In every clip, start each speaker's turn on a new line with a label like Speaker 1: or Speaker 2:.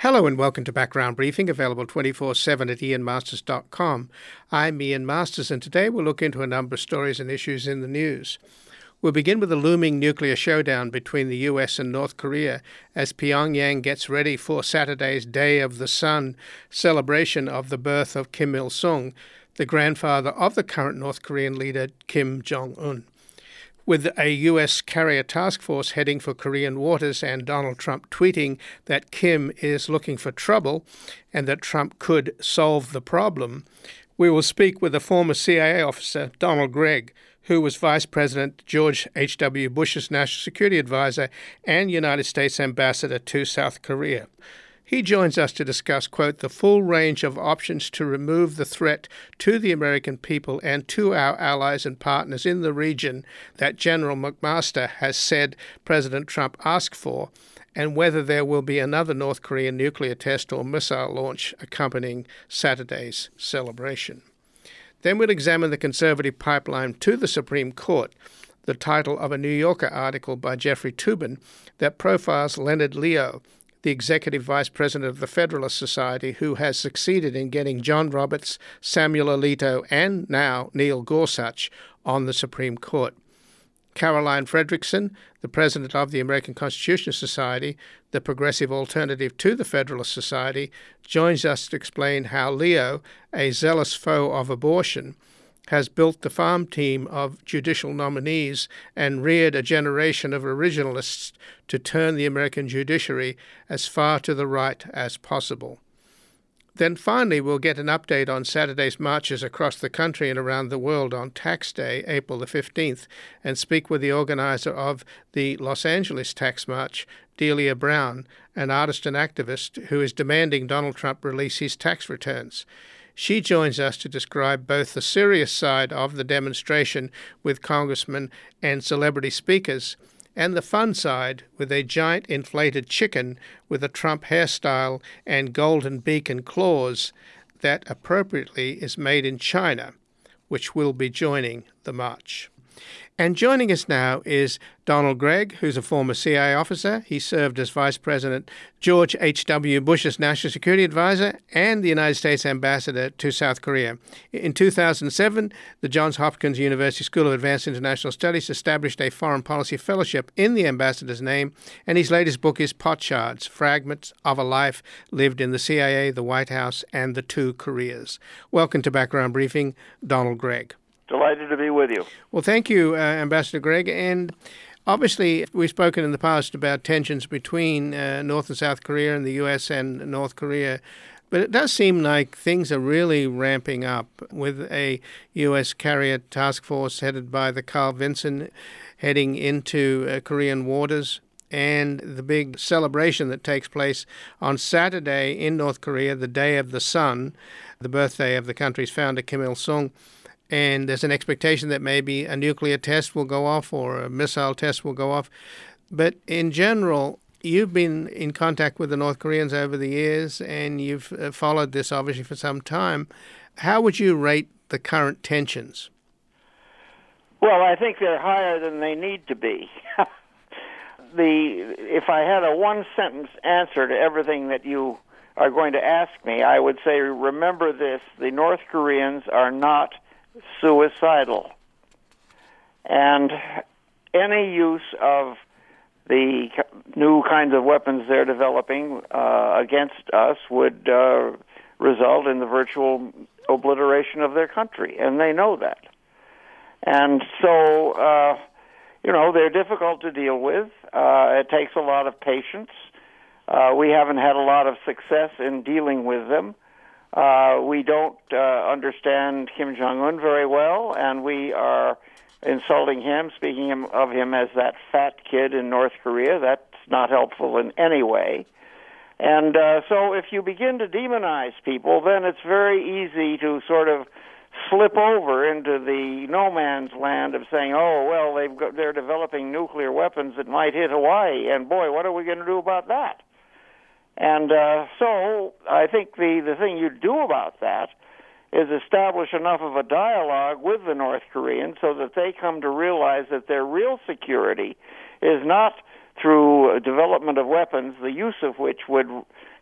Speaker 1: Hello and welcome to Background Briefing, available 24/7 at ianmasters.com. I'm Ian Masters, and today we'll look into a number of stories and issues in the news. We'll begin with the looming nuclear showdown between the US and North Korea as Pyongyang gets ready for Saturday's Day of the Sun celebration of the birth of Kim Il-sung, the grandfather of the current North Korean leader Kim Jong-un. With a U.S. carrier task force heading for Korean waters and Donald Trump tweeting that Kim is looking for trouble and that Trump could solve the problem, we will speak with a former CIA officer, Donald Gregg, who was Vice President George H.W. Bush's National Security Advisor and United States Ambassador to South Korea. He joins us to discuss, quote, the full range of options to remove the threat to the American people and to our allies and partners in the region that General McMaster has said President Trump asked for, and whether there will be another North Korean nuclear test or missile launch accompanying Saturday's celebration. Then we'll examine the conservative pipeline to the Supreme Court, the title of a New Yorker article by Jeffrey Toobin that profiles Leonard Leo, the executive vice president of the Federalist Society, who has succeeded in getting John Roberts, Samuel Alito, and now Neil Gorsuch on the Supreme Court. Caroline Fredrickson, the president of the American Constitution Society, the progressive alternative to the Federalist Society, joins us to explain how Leo, a zealous foe of abortion, has built the farm team of judicial nominees and reared a generation of originalists to turn the American judiciary as far to the right as possible. Then finally, we'll get an update on Saturday's marches across the country and around the world on Tax Day, April the 15th, and speak with the organizer of the Los Angeles Tax March, Delia Brown, an artist and activist who is demanding Donald Trump release his tax returns. She joins us to describe both the serious side of the demonstration with congressmen and celebrity speakers and the fun side with a giant inflated chicken with a Trump hairstyle and golden beak and claws that appropriately is made in China, which will be joining the march. And joining us now is Donald Gregg, who's a former CIA officer. He served as Vice President George H.W. Bush's National Security Advisor and the United States Ambassador to South Korea. In 2007, the Johns Hopkins University School of Advanced International Studies established a foreign policy fellowship in the ambassador's name, and his latest book is Potsherds, Fragments of a Life Lived in the CIA, the White House, and the Two Koreas. Welcome to Background Briefing, Donald Gregg.
Speaker 2: Delighted to be with you.
Speaker 1: Well, thank you, Ambassador Gregg. And obviously, we've spoken in the past about tensions between North and South Korea and the U.S. and North Korea. But it does seem like things are really ramping up with a U.S. carrier task force headed by the Carl Vinson heading into Korean waters, and the big celebration that takes place on Saturday in North Korea, the Day of the Sun, the birthday of the country's founder, Kim Il-sung. And there's an expectation that maybe a nuclear test will go off or a missile test will go off. But in general, you've been in contact with the North Koreans over the years, and you've followed this obviously for some time. How would you rate the current tensions?
Speaker 2: Well, I think they're higher than they need to be. If I had a one-sentence answer to everything that you are going to ask me, I would say, remember this: the North Koreans are not suicidal, and any use of the new kinds of weapons they're developing against us would result in the virtual obliteration of their country, and they know that. And so, they're difficult to deal with. It takes a lot of patience. We haven't had a lot of success in dealing with them. We don't understand Kim Jong-un very well, and we are insulting him, speaking of him as that fat kid in North Korea. That's not helpful in any way. And so if you begin to demonize people, then it's very easy to sort of slip over into the no man's land of saying, oh, well, they're developing nuclear weapons that might hit Hawaii, and boy, what are we going to do about that? And so I think the thing you do about that is establish enough of a dialogue with the North Koreans so that they come to realize that their real security is not through development of weapons, the use of which would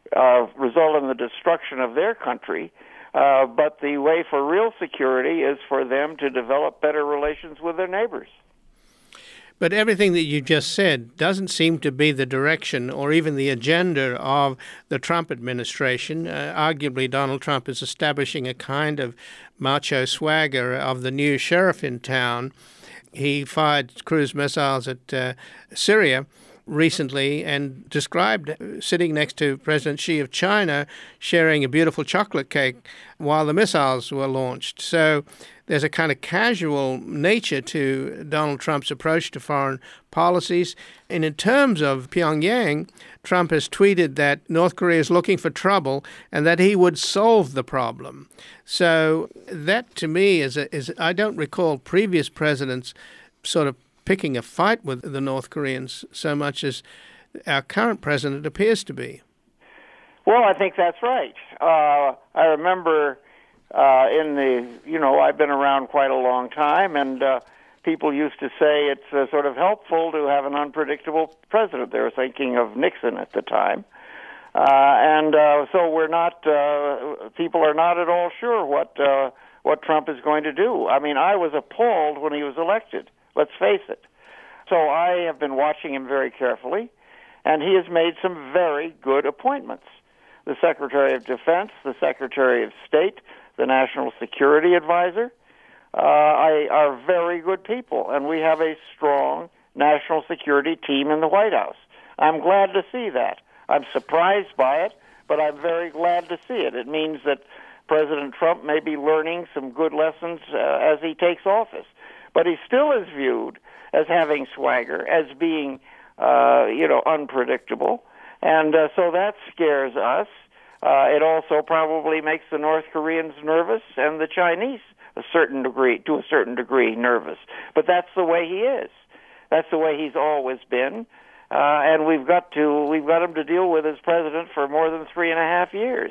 Speaker 2: result in the destruction of their country. But the way for real security is for them to develop better relations with their neighbors.
Speaker 1: But everything that you just said doesn't seem to be the direction or even the agenda of the Trump administration. Arguably, Donald Trump is establishing a kind of macho swagger of the new sheriff in town. He fired cruise missiles at Syria recently and described sitting next to President Xi of China sharing a beautiful chocolate cake while the missiles were launched. So there's a kind of casual nature to Donald Trump's approach to foreign policies. And in terms of Pyongyang, Trump has tweeted that North Korea is looking for trouble and that he would solve the problem. So that, to me, is I don't recall previous presidents sort of picking a fight with the North Koreans so much as our current president appears to be.
Speaker 2: Well, I think that's right. I remember I've been around quite a long time, and people used to say it's sort of helpful to have an unpredictable president. They were thinking of Nixon at the time. So we're not, people are not at all sure what Trump is going to do. I mean, I was appalled when he was elected. Let's face it. So I have been watching him very carefully, and he has made some very good appointments. The Secretary of Defense, the Secretary of State, the National Security Advisor are very good people, and we have a strong national security team in the White House. I'm glad to see that. I'm surprised by it, but I'm very glad to see it. It means that President Trump may be learning some good lessons as he takes office. But he still is viewed as having swagger, as being, unpredictable. And so that scares us. It also probably makes the North Koreans nervous and the Chinese to a certain degree nervous. But that's the way he is. That's the way he's always been. And we've got him to deal with as president for more than 3.5 years.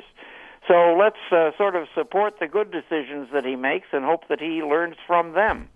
Speaker 2: So let's sort of support the good decisions that he makes and hope that he learns from them.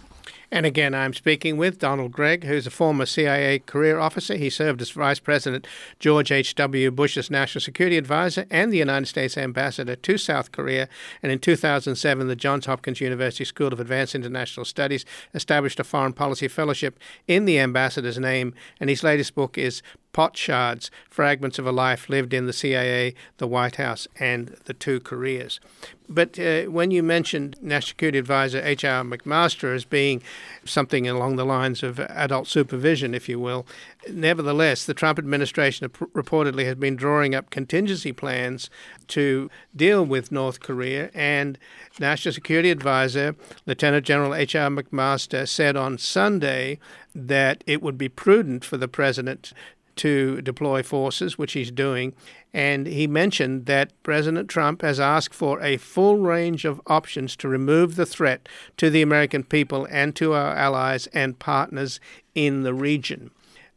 Speaker 1: And again, I'm speaking with Donald Gregg, who's a former CIA career officer. He served as Vice President George H.W. Bush's National Security Advisor and the United States Ambassador to South Korea. And in 2007, the Johns Hopkins University School of Advanced International Studies established a foreign policy fellowship in the ambassador's name. And his latest book is Potsherds, Fragments of a Life Lived in the CIA, the White House, and the Two Koreas. But when you mentioned National Security Advisor H.R. McMaster as being something along the lines of adult supervision, if you will, nevertheless, the Trump administration reportedly has been drawing up contingency plans to deal with North Korea, and National Security Advisor Lieutenant General H.R. McMaster said on Sunday that it would be prudent for the president to deploy forces, which he's doing, and he mentioned that President Trump has asked for a full range of options to remove the threat to the American people and to our allies and partners in the region.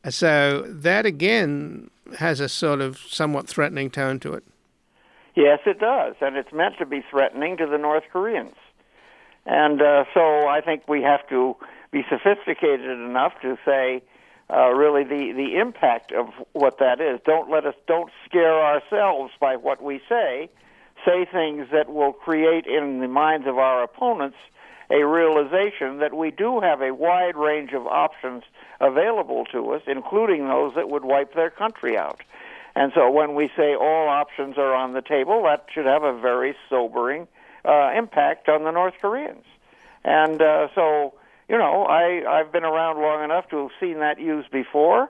Speaker 1: So that, again, has a sort of somewhat threatening tone to it.
Speaker 2: Yes, it does, and it's meant to be threatening to the North Koreans. And so I think we have to be sophisticated enough to say, really the impact of what that is. Don't scare ourselves by what we say. Say things that will create in the minds of our opponents a realization that we do have a wide range of options available to us, including those that would wipe their country out. And so when we say all options are on the table, that should have a very sobering impact on the North Koreans. And so, I've been around long enough to have seen that used before,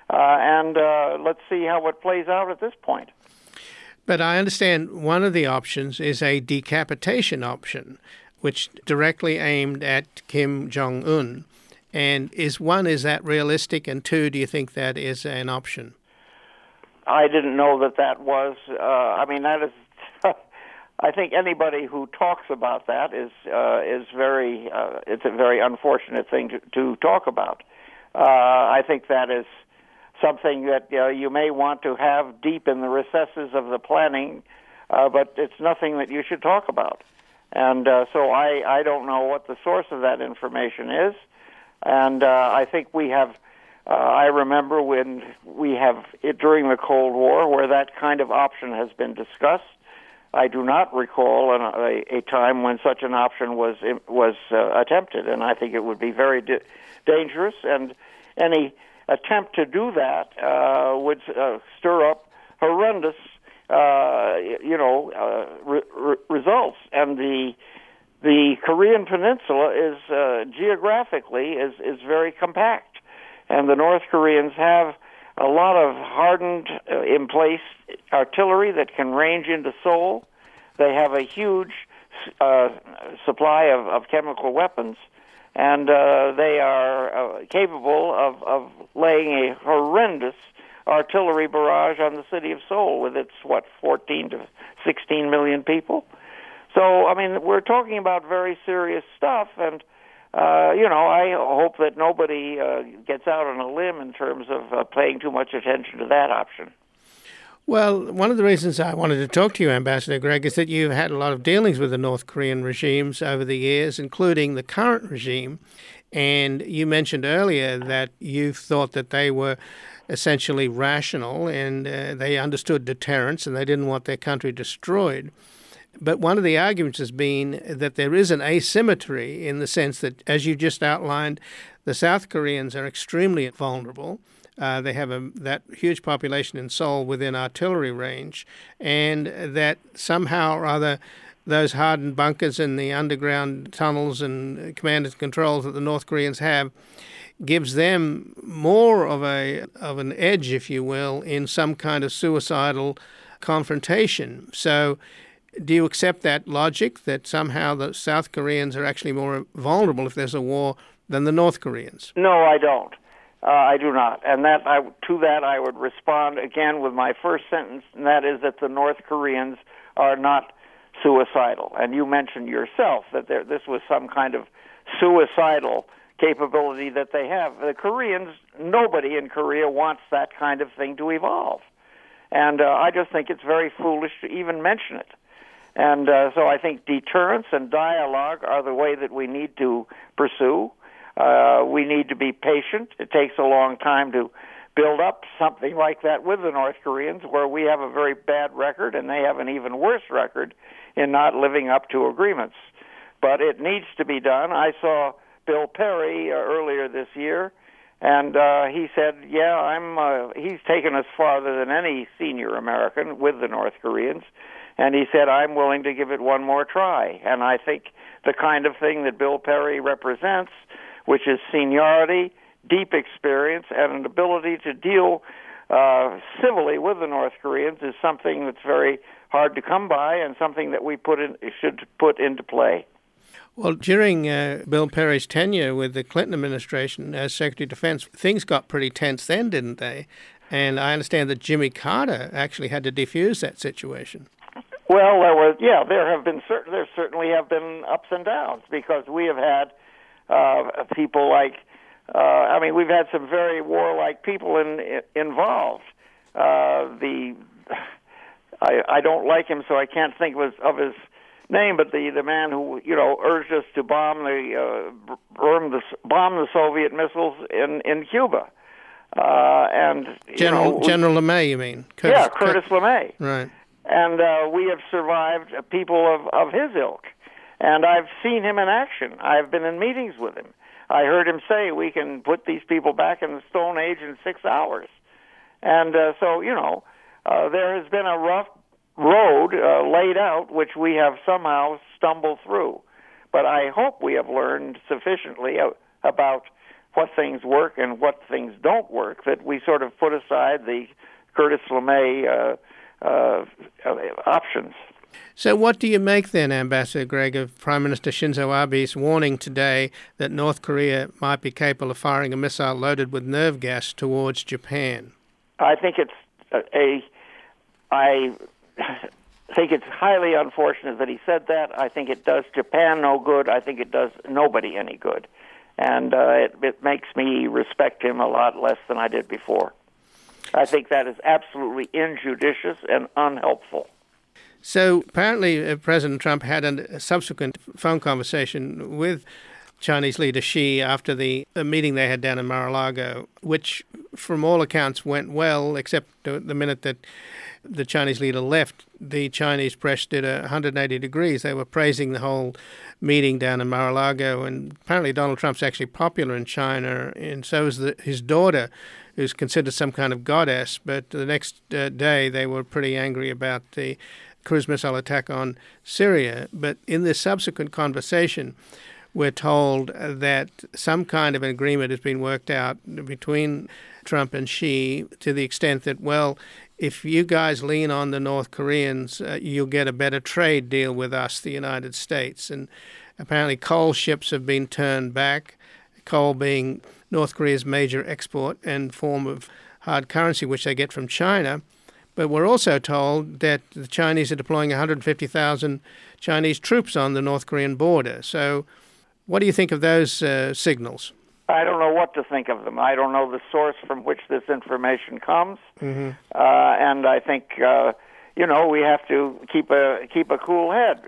Speaker 2: and let's see how it plays out at this point.
Speaker 1: But I understand one of the options is a decapitation option, which directly aimed at Kim Jong-un. And is that realistic? And two, do you think that is an option?
Speaker 2: I didn't know that was. That is. I think anybody who talks about that is very. It's a very unfortunate thing to talk about. I think that is something that you may want to have deep in the recesses of the planning, but it's nothing that you should talk about. And so I don't know what the source of that information is, and I think we have I remember when during the Cold War, where that kind of option has been discussed. I do not recall a time when such an option was attempted, and I think it would be very dangerous. And any attempt to do that would stir up horrendous, results. And the Korean Peninsula is geographically is very compact, and the North Koreans have a lot of hardened, in-place artillery that can range into Seoul. They have a huge supply of chemical weapons, and they are capable of laying a horrendous artillery barrage on the city of Seoul with its, 14 to 16 million people. So, I mean, we're talking about very serious stuff, and I hope that nobody gets out on a limb in terms of paying too much attention to that option.
Speaker 1: Well, one of the reasons I wanted to talk to you, Ambassador Gregg, is that you've had a lot of dealings with the North Korean regimes over the years, including the current regime. And you mentioned earlier that you thought that they were essentially rational and they understood deterrence and they didn't want their country destroyed. But one of the arguments has been that there is an asymmetry in the sense that, as you just outlined, the South Koreans are extremely vulnerable. They have that huge population in Seoul within artillery range, and that somehow or other those hardened bunkers and the underground tunnels and command and controls that the North Koreans have gives them more of an edge, if you will, in some kind of suicidal confrontation. So do you accept that logic that somehow the South Koreans are actually more vulnerable if there's a war than the North Koreans?
Speaker 2: No, I don't. I do not. And to that I would respond again with my first sentence, and that is that the North Koreans are not suicidal. And you mentioned yourself that this was some kind of suicidal capability that they have. The Koreans, nobody in Korea wants that kind of thing to evolve. And I just think it's very foolish to even mention it. And so I think deterrence and dialogue are the way that we need to pursue. We need to be patient. It takes a long time to build up something like that with the North Koreans, where we have a very bad record and they have an even worse record in not living up to agreements. But it needs to be done. I saw Bill Perry earlier this year, and he said, he's taken us farther than any senior American with the North Koreans. And he said, I'm willing to give it one more try. And I think the kind of thing that Bill Perry represents, which is seniority, deep experience, and an ability to deal civilly with the North Koreans, is something that's very hard to come by and something that we should put into play.
Speaker 1: Well, during Bill Perry's tenure with the Clinton administration as Secretary of Defense, things got pretty tense then, didn't they? And I understand that Jimmy Carter actually had to defuse that situation.
Speaker 2: Well, there certainly have been ups and downs, because we have had people like, we've had some very warlike people involved. I don't like him, so I can't think of his name, but the man who urged us to bomb the Soviet missiles in Cuba, and
Speaker 1: General LeMay, you mean?
Speaker 2: Curtis LeMay,
Speaker 1: right?
Speaker 2: And we have survived people of his ilk. And I've seen him in action. I've been in meetings with him. I heard him say we can put these people back in the Stone Age in 6 hours. And so there has been a rough road laid out, which we have somehow stumbled through. But I hope we have learned sufficiently about what things work and what things don't work, that we sort of put aside the Curtis LeMay options.
Speaker 1: So what do you make then, Ambassador Gregg, of Prime Minister Shinzo Abe's warning today that North Korea might be capable of firing a missile loaded with nerve gas towards Japan?
Speaker 2: I think it's highly unfortunate that he said that. I think it does Japan no good. I think it does nobody any good. And it makes me respect him a lot less than I did before. I think that is absolutely injudicious and unhelpful.
Speaker 1: So apparently President Trump had a subsequent phone conversation with Chinese leader Xi after the meeting they had down in Mar-a-Lago, which from all accounts went well, except the minute that the Chinese leader left, the Chinese press did 180 degrees. They were praising the whole meeting down in Mar-a-Lago, and apparently Donald Trump's actually popular in China, and so is his daughter, who's considered some kind of goddess. But the next day they were pretty angry about the cruise missile attack on Syria. But in this subsequent conversation, we're told that some kind of an agreement has been worked out between Trump and Xi to the extent that, well, if you guys lean on the North Koreans, you'll get a better trade deal with us, the United States. And apparently coal ships have been turned back, coal being North Korea's major export and form of hard currency, which they get from China. But we're also told that the Chinese are deploying 150,000 Chinese troops on the North Korean border. So what do you think of those signals?
Speaker 2: I don't know what to think of them. I don't know the source from which this information comes, and I think we have to keep a cool head,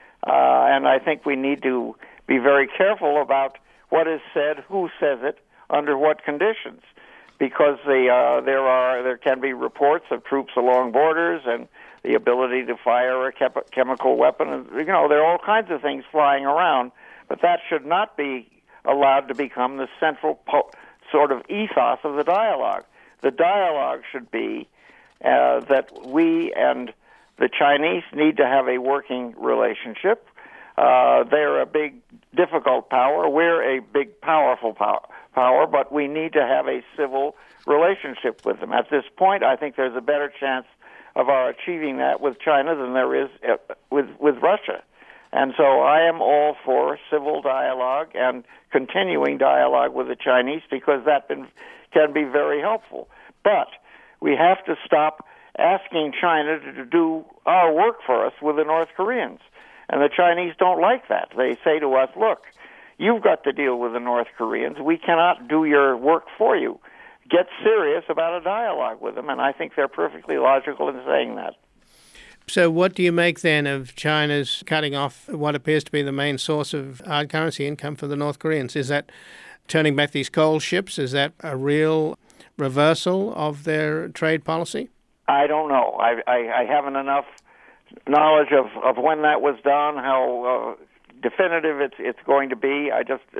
Speaker 2: and I think we need to be very careful about what is said, who says it, under what conditions, because there can be reports of troops along borders and the ability to fire a chemical weapon, and there are all kinds of things flying around. But that should not be allowed to become the central sort of ethos of the dialogue. The dialogue should be that we and the Chinese need to have a working relationship. They're a big, difficult power. We're a big, powerful power, but we need to have a civil relationship with them. At this point, I think there's a better chance of our achieving that with China than there is with Russia. And so I am all for civil dialogue and continuing dialogue with the Chinese because that can be very helpful. But we have to stop asking China to do our work for us with the North Koreans. And the Chinese don't like that. They say to us, look, you've got to deal with the North Koreans. We cannot do your work for you. Get serious about a dialogue with them. And I think they're perfectly logical in saying that.
Speaker 1: So what do you make then of China's cutting off what appears to be the main source of hard currency income for the North Koreans? Is that turning back these coal ships? Is that a real reversal of their trade policy? I
Speaker 2: don't know. I haven't enough knowledge of when that was done, how definitive it's going to be.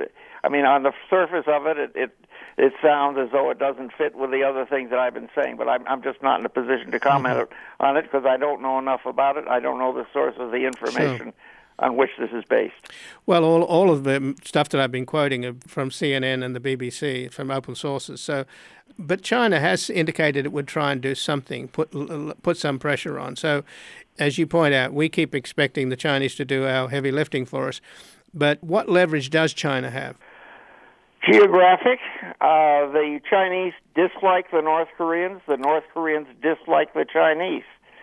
Speaker 2: On the surface of it sounds as though it doesn't fit with the other things that I've been saying, but I'm just not in a position to comment on it because I don't know enough about it. I don't know the source of the information on which this is based.
Speaker 1: Well, all of the stuff that I've been quoting are from CNN and the BBC, from open sources. But China has indicated it would try and do something, put some pressure on. So, as you point out, we keep expecting the Chinese to do our heavy lifting for us. But what leverage does China have?
Speaker 2: Geographic. The Chinese dislike the North Koreans. The North Koreans dislike the Chinese.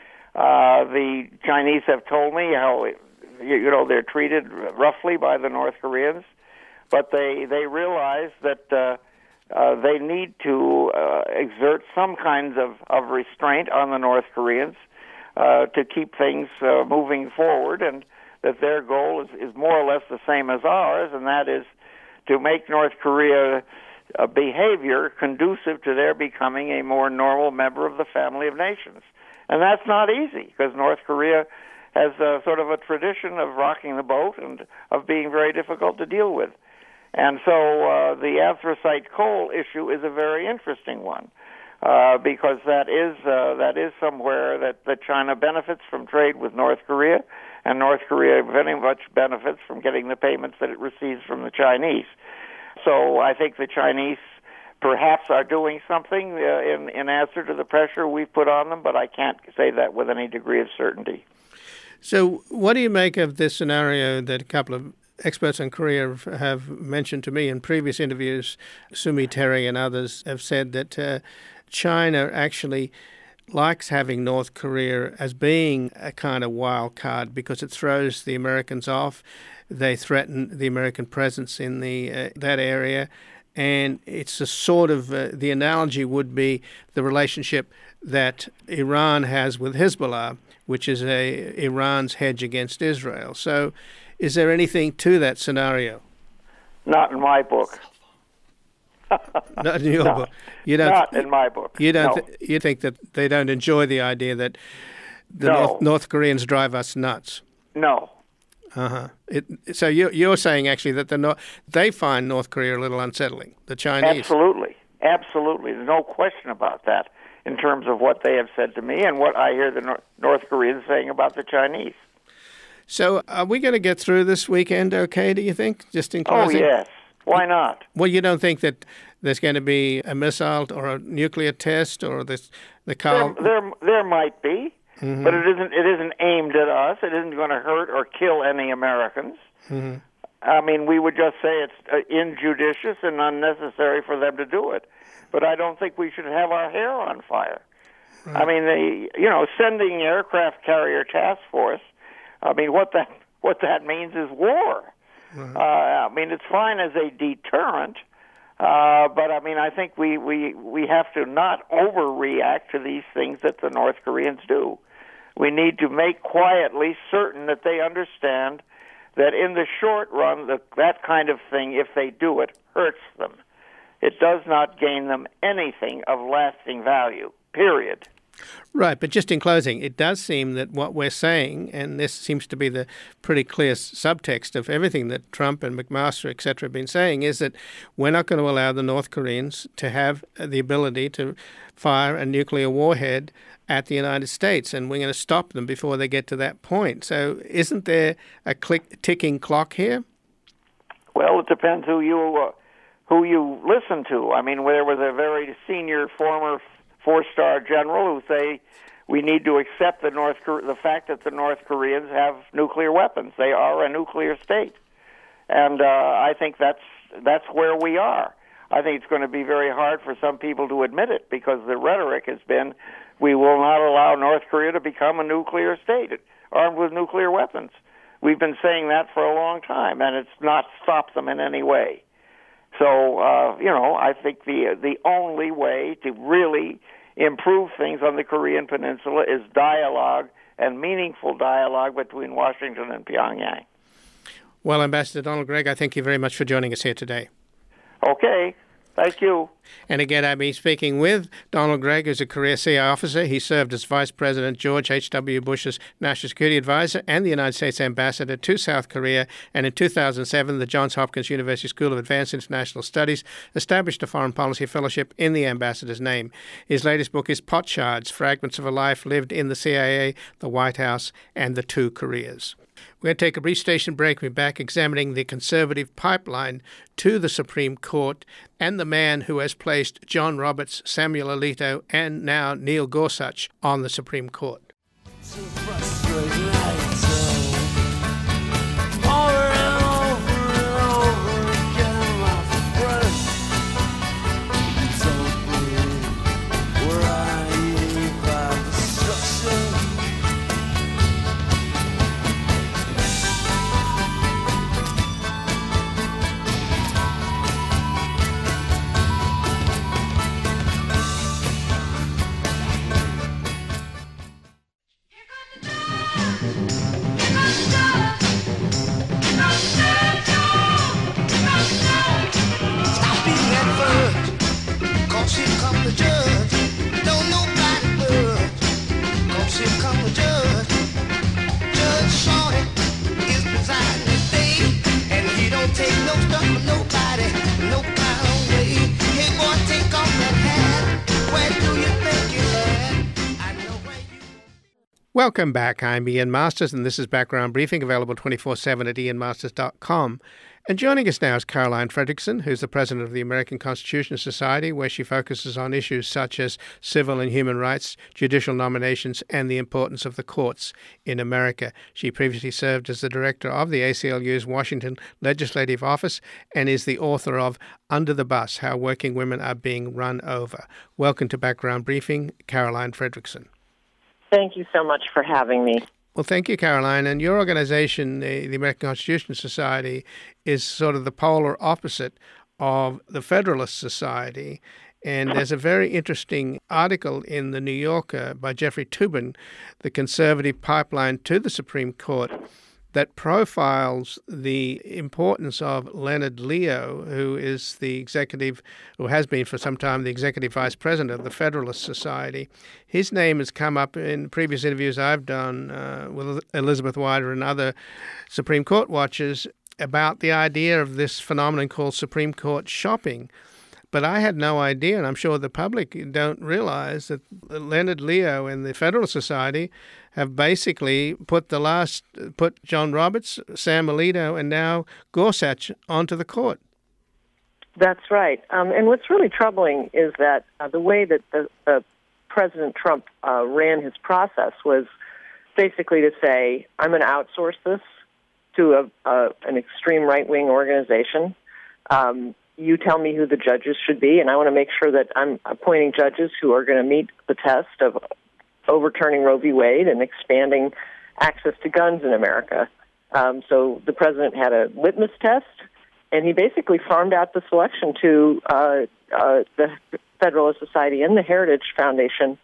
Speaker 2: The Chinese have told me how they're treated roughly by the North Koreans, but they realize that they need to exert some kinds of restraint on the North Koreans to keep things moving forward, and that their goal is more or less the same as ours, and that is to make North Korea behavior conducive to their becoming a more normal member of the family of nations. And that's not easy, because North Korea has sort of a tradition of rocking the boat and of being very difficult to deal with. And so the anthracite coal issue is a very interesting one, because that is somewhere that China benefits from trade with North Korea, and North Korea very much benefits from getting the payments that it receives from the Chinese. So I think the Chinese perhaps are doing something in answer to the pressure we've put on them, but I can't say that with any degree of certainty.
Speaker 1: So what do you make of this scenario that a couple of experts on Korea have mentioned to me in previous interviews? Sumi Terry and others have said that China actually likes having North Korea as being a kind of wild card because it throws the Americans off. They threaten the American presence in that area. And it's a sort of, the analogy would be the relationship that Iran has with Hezbollah, which is Iran's hedge against Israel. So is there anything to that scenario?
Speaker 2: Not in my book.
Speaker 1: Not in your
Speaker 2: No,
Speaker 1: book. You don't.
Speaker 2: Not in my book.
Speaker 1: You don't.
Speaker 2: No.
Speaker 1: You think that they don't enjoy the idea that the
Speaker 2: No.
Speaker 1: North Koreans drive us nuts.
Speaker 2: No.
Speaker 1: Uh-huh. So you're saying actually that they find North Korea a little unsettling, the Chinese.
Speaker 2: Absolutely. Absolutely. There's no question about that in terms of what they have said to me and what I hear the North Koreans saying about the Chinese.
Speaker 1: So are we going to get through this weekend okay, do you think, just in
Speaker 2: Oh,
Speaker 1: closing?
Speaker 2: yes. Why not?
Speaker 1: Well, you don't think that there's going to be a missile or a nuclear test or the
Speaker 2: There might be, but it isn't aimed at us. It isn't going to hurt or kill any Americans.
Speaker 1: Mm-hmm.
Speaker 2: I mean, we would just say it's injudicious and unnecessary for them to do it. But I don't think we should have our hair on fire. Right. I mean, sending aircraft carrier task force. I mean, what that means is war. Right. I mean, it's fine as a deterrent, but I mean, I think we have to not overreact to these things that the North Koreans do. We need to make quietly certain that they understand that in the short run, that kind of thing, if they do it, hurts them. It does not gain them anything of lasting value, period.
Speaker 1: Right, but just in closing, it does seem that what we're saying, and this seems to be the pretty clear subtext of everything that Trump and McMaster, et cetera, have been saying, is that we're not going to allow the North Koreans to have the ability to fire a nuclear warhead at the United States, and we're going to stop them before they get to that point. So isn't there a ticking clock here?
Speaker 2: Well, it depends who you listen to. I mean, there was a very senior former four-star general who say we need to accept the fact that the North Koreans have nuclear weapons. They are a nuclear state, and I think that's where we are. I think it's going to be very hard for some people to admit it because the rhetoric has been we will not allow North Korea to become a nuclear state armed with nuclear weapons. We've been saying that for a long time, and it's not stopped them in any way. So, I think the only way to really improve things on the Korean Peninsula is dialogue and meaningful dialogue between Washington and Pyongyang.
Speaker 1: Well, Ambassador Donald Gregg, I thank you very much for joining us here today.
Speaker 2: Okay. Thank you.
Speaker 1: And again, I've been speaking with Donald Gregg, who's a career CIA officer. He served as Vice President George H.W. Bush's National Security Advisor and the United States Ambassador to South Korea. And in 2007, the Johns Hopkins University School of Advanced International Studies established a foreign policy fellowship in the ambassador's name. His latest book is Potsherds, Fragments of a Life Lived in the CIA, the White House, and the Two Koreas. We're going to take a brief station break. We're back examining the conservative pipeline to the Supreme Court and the man who has placed John Roberts, Samuel Alito, and now Neil Gorsuch on the Supreme Court. Welcome back. I'm Ian Masters, and this is Background Briefing, available 24/7 at ianmasters.com. And joining us now is Caroline Fredrickson, who's the president of the American Constitution Society, where she focuses on issues such as civil and human rights, judicial nominations, and the importance of the courts in America. She previously served as the director of the ACLU's Washington Legislative Office and is the author of Under the Bus, How Working Women Are Being Run Over. Welcome to Background Briefing, Caroline Fredrickson.
Speaker 3: Thank you so much for having me.
Speaker 1: Well, thank you, Caroline. And your organization, the American Constitution Society, is sort of the polar opposite of the Federalist Society. And there's a very interesting article in the New Yorker by Jeffrey Toobin, The Conservative Pipeline to the Supreme Court, that profiles the importance of Leonard Leo, who is the executive, or has been for some time, the executive vice president of the Federalist Society. His name has come up in previous interviews I've done with Elizabeth Wider and other Supreme Court watchers about the idea of this phenomenon called Supreme Court shopping. But I had no idea, and I'm sure the public don't realize, that Leonard Leo and the Federalist Society have basically put John Roberts, Sam Alito, and now Gorsuch onto the court.
Speaker 3: That's right. And what's really troubling is that the way that President Trump ran his process was basically to say, I'm going to outsource this to an extreme right-wing organization. You tell me who the judges should be, and I want to make sure that I'm appointing judges who are going to meet the test of overturning Roe v. Wade and expanding access to guns in America. So the president had a litmus test, and he basically farmed out the selection to the Federalist Society and the Heritage Foundation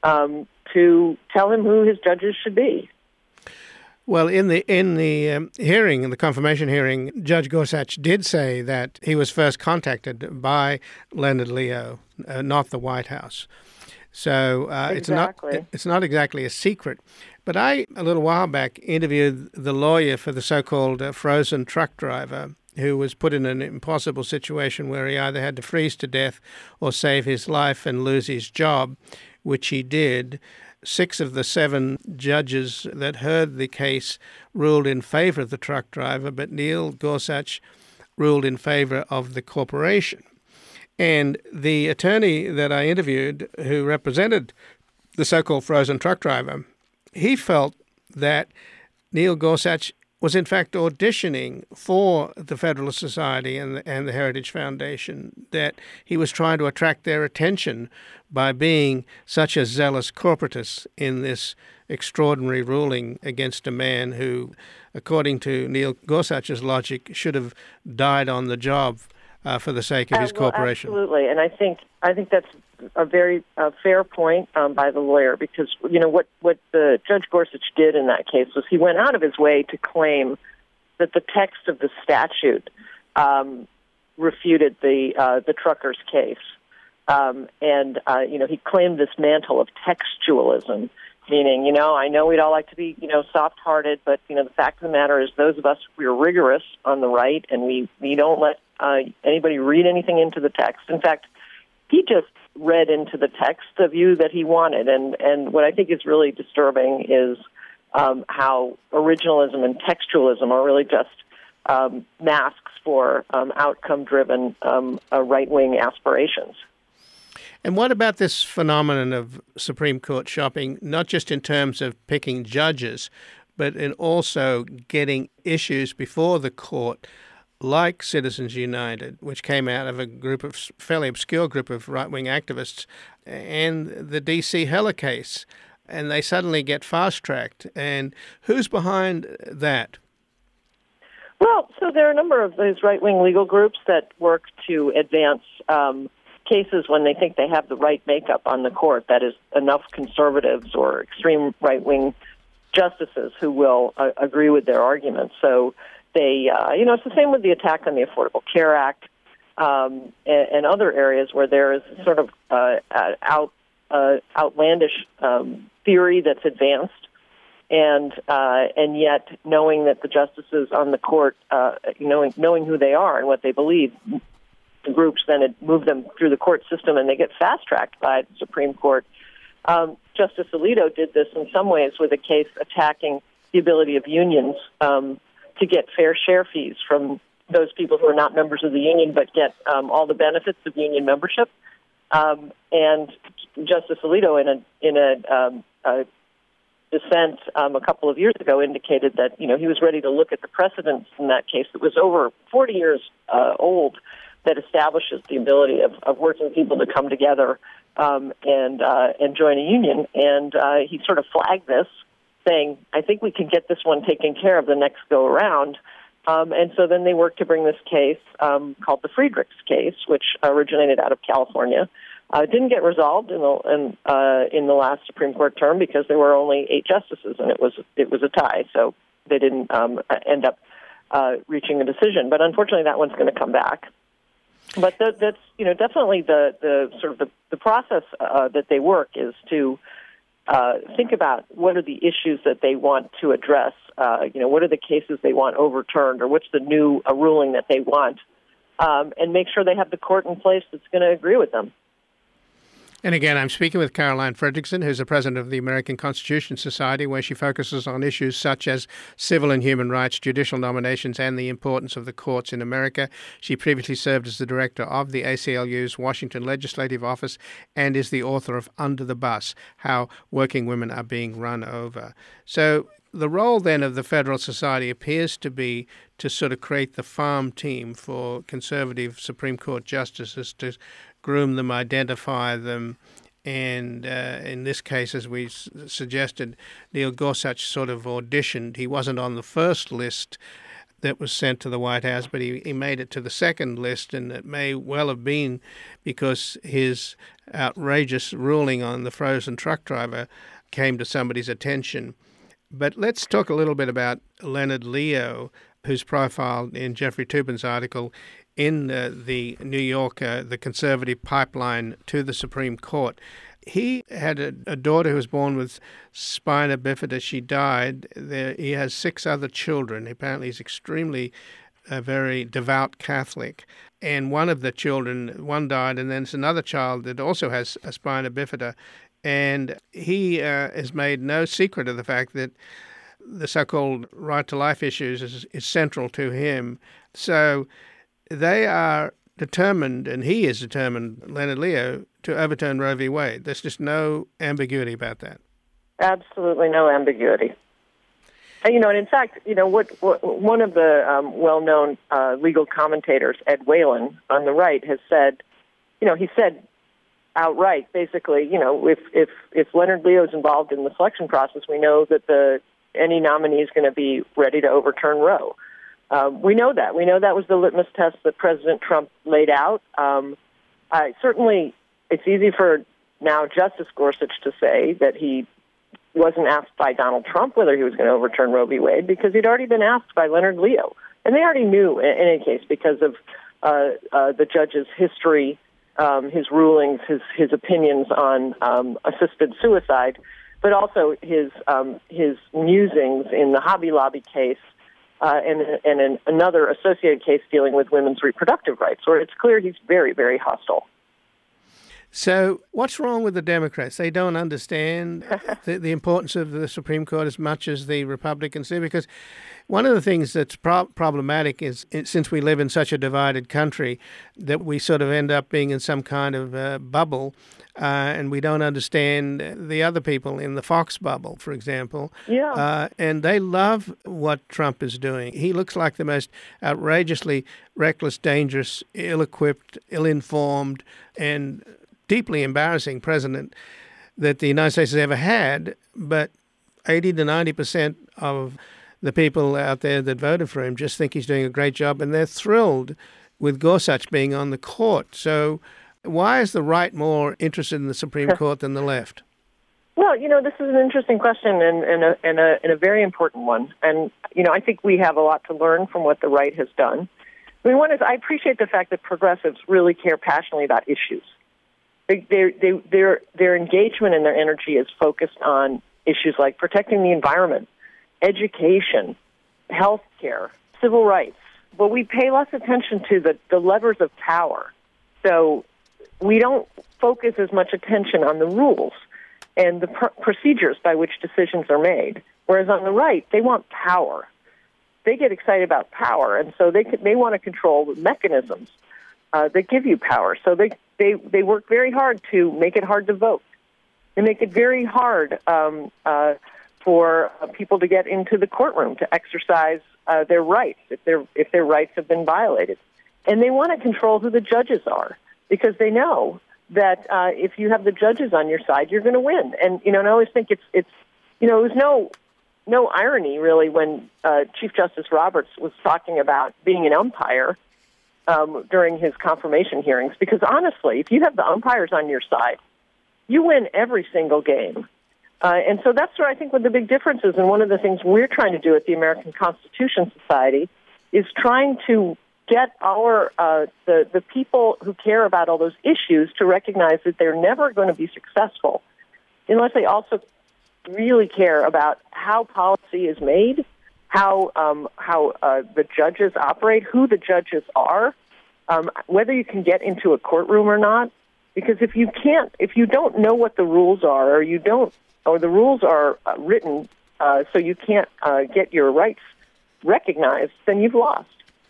Speaker 3: to tell him who his judges should be.
Speaker 1: Well, in the hearing, in the confirmation hearing, Judge Gorsuch did say that he was first contacted by Leonard Leo, not the White House. So
Speaker 3: exactly.
Speaker 1: it's not exactly a secret. But I, a little while back, interviewed the lawyer for the so-called frozen truck driver who was put in an impossible situation where he either had to freeze to death or save his life and lose his job, which he did. 6 of the 7 judges that heard the case ruled in favor of the truck driver, but Neil Gorsuch ruled in favor of the corporation. And the attorney that I interviewed who represented the so-called frozen truck driver, he felt that Neil Gorsuch was in fact auditioning for the Federalist Society and the Heritage Foundation, that he was trying to attract their attention by being such a zealous corporatist in this extraordinary ruling against a man who, according to Neil Gorsuch's logic, should have died on the job for the sake of his corporation.
Speaker 3: Absolutely, and I think that's a very fair point by the lawyer, because what the Judge Gorsuch did in that case was he went out of his way to claim that the text of the statute refuted the trucker's case, and he claimed this mantle of textualism, meaning I know we'd all like to be soft-hearted, but the fact of the matter is those of us, we're rigorous on the right, and we don't let anybody read anything into the text. In fact, he just read into the text the view that he wanted. And what I think is really disturbing is how originalism and textualism are really just masks for outcome-driven right-wing aspirations.
Speaker 1: And what about this phenomenon of Supreme Court shopping, not just in terms of picking judges, but in also getting issues before the court, like Citizens United, which came out of a fairly obscure group of right-wing activists, and the D.C. Heller case, and they suddenly get fast-tracked. And who's behind that?
Speaker 3: Well, so there are a number of those right-wing legal groups that work to advance cases when they think they have the right makeup on the court, that is, enough conservatives or extreme right-wing justices who will agree with their arguments. So they, it's the same with the attack on the Affordable Care Act and other areas where there is sort of outlandish theory that's advanced, and yet knowing that the justices on the court, knowing who they are and what they believe, the groups then move them through the court system and they get fast-tracked by the Supreme Court. Justice Alito did this in some ways with a case attacking the ability of unions to get fair share fees from those people who are not members of the union but get all the benefits of union membership. And Justice Alito, in a dissent a couple of years ago, indicated that he was ready to look at the precedents in that case that was over 40 years old, that establishes the ability of working people to come together and join a union. And he sort of flagged this, saying, I think we can get this one taken care of the next go around. And so then they worked to bring this case called the Friedrichs case, which originated out of California. It didn't get resolved in the last Supreme Court term because there were only 8 justices, and it was a tie. So didn't end up reaching a decision. But unfortunately, that one's going to come back. But that's definitely the sort of the process that they work is to think about what are the issues that they want to address. What are the cases they want overturned, or what's the new ruling that they want, and make sure they have the court in place that's going to agree with them.
Speaker 1: And again, I'm speaking with Caroline Fredrickson, who's the president of the American Constitution Society, where she focuses on issues such as civil and human rights, judicial nominations, and the importance of the courts in America. She previously served as the director of the ACLU's Washington Legislative Office and is the author of Under the Bus, How Working Women Are Being Run Over. So the role then of the Federal Society appears to be to sort of create the farm team for conservative Supreme Court justices, to groom them, identify them, and in this case, as we suggested, Neil Gorsuch sort of auditioned. He wasn't on the first list that was sent to the White House, but he made it to the second list, and it may well have been because his outrageous ruling on the frozen truck driver came to somebody's attention. But let's talk a little bit about Leonard Leo, who's profiled in Jeffrey Toobin's article in the New Yorker, the conservative pipeline to the Supreme Court. He had a daughter who was born with spina bifida. She died. He has 6 other children. Apparently he's extremely very devout Catholic. And one of the children, one died, and then there's another child that also has a spina bifida. And he has made no secret of the fact that the so-called right to life issues is central to him. So they are determined, and he is determined, Leonard Leo, to overturn Roe v. Wade. There's just no ambiguity about that.
Speaker 3: Absolutely no ambiguity. And in fact, one of the well-known legal commentators, Ed Whalen, on the right, has said, he said outright, basically, if Leonard Leo is involved in the selection process, we know that any nominee is going to be ready to overturn Roe. We know that. We know that was the litmus test that President Trump laid out. Certainly, it's easy for now Justice Gorsuch to say that he wasn't asked by Donald Trump whether he was going to overturn Roe v. Wade, because he'd already been asked by Leonard Leo. And they already knew, in any case, because of the judge's history, his rulings, his opinions on assisted suicide, but also his musings in the Hobby Lobby case, and another associated case dealing with women's reproductive rights, where it's clear he's very, very hostile.
Speaker 1: So what's wrong with the Democrats? They don't understand the importance of the Supreme Court as much as the Republicans do, because one of the things that's problematic is, since we live in such a divided country, that we sort of end up being in some kind of bubble, and we don't understand the other people in the Fox bubble, for example.
Speaker 3: Yeah.
Speaker 1: And they love what Trump is doing. He looks like the most outrageously reckless, dangerous, ill-equipped, ill-informed, and deeply embarrassing president that the United States has ever had. But 80 to 90% of the people out there that voted for him just think he's doing a great job, and they're thrilled with Gorsuch being on the court. So why is the right more interested in the Supreme Court than the left?
Speaker 3: Well, this is an interesting question and a very important one. And, I think we have a lot to learn from what the right has done. I mean, one is, I appreciate the fact that progressives really care passionately about issues. Their engagement and their energy is focused on issues like protecting the environment, education, health care, civil rights. But we pay less attention to the levers of power. So we don't focus as much attention on the rules and the procedures by which decisions are made. Whereas on the right, they want power. They get excited about power, and so they want to control the mechanisms that give you power. So they work very hard to make it hard to vote. They make it very hard for people to get into the courtroom to exercise their rights if their rights have been violated. And they want to control who the judges are, because they know that if you have the judges on your side, you're going to win. And and I always think it was no irony really when Chief Justice Roberts was talking about being an umpire during his confirmation hearings, because honestly, if you have the umpires on your side, you win every single game. And so that's where I think what the big difference is, and one of the things we're trying to do at the American Constitution Society is trying to get our the people who care about all those issues to recognize that they're never going to be successful unless they also really care about how policy is made, how the judges operate, who the judges are, whether you can get into a courtroom or not. Because if you don't know what the rules are, or the rules are written so you can't get your rights recognized, then you've lost.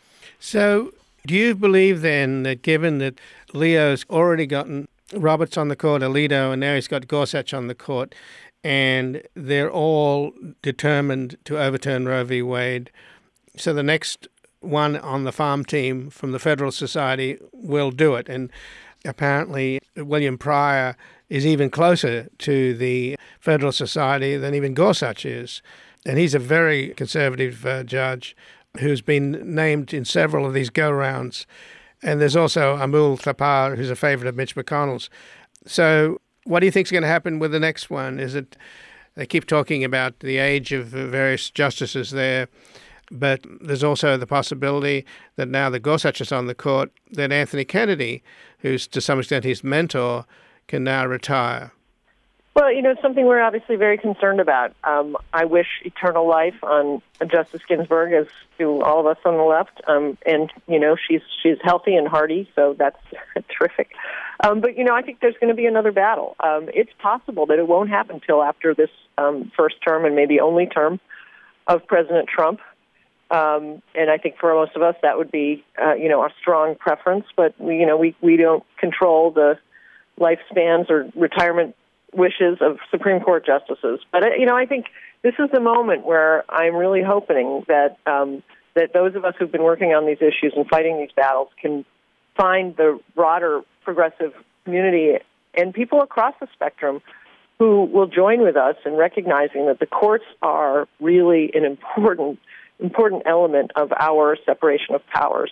Speaker 1: So do you believe then that given that Leo's already gotten Roberts on the court, Alito, and now he's got Gorsuch on the court, and they're all determined to overturn Roe v. Wade, so the next one on the farm team from the Federal Society will do it? And apparently William Pryor is even closer to the Federal Society than even Gorsuch is. And he's a very conservative judge who's been named in several of these go-rounds. And there's also Amul Thapar, who's a favorite of Mitch McConnell's. So what do you think is going to happen with the next one? Is it, they keep talking about the age of various justices there, but there's also the possibility that now that Gorsuch is on the court, that Anthony Kennedy, who's to some extent his mentor, can now retire.
Speaker 3: Well, it's something we're obviously very concerned about. I wish eternal life on Justice Ginsburg, as do all of us on the left. And she's healthy and hearty, so that's terrific. But I think there's going to be another battle. It's possible that it won't happen till after this first term and maybe only term of President Trump. And I think for most of us that would be a strong preference. But we don't control the lifespans or retirement wishes of Supreme Court justices. But I think this is the moment where I'm really hoping that that those of us who've been working on these issues and fighting these battles can find the broader progressive community and people across the spectrum who will join with us in recognizing that the courts are really an important element of our separation of powers.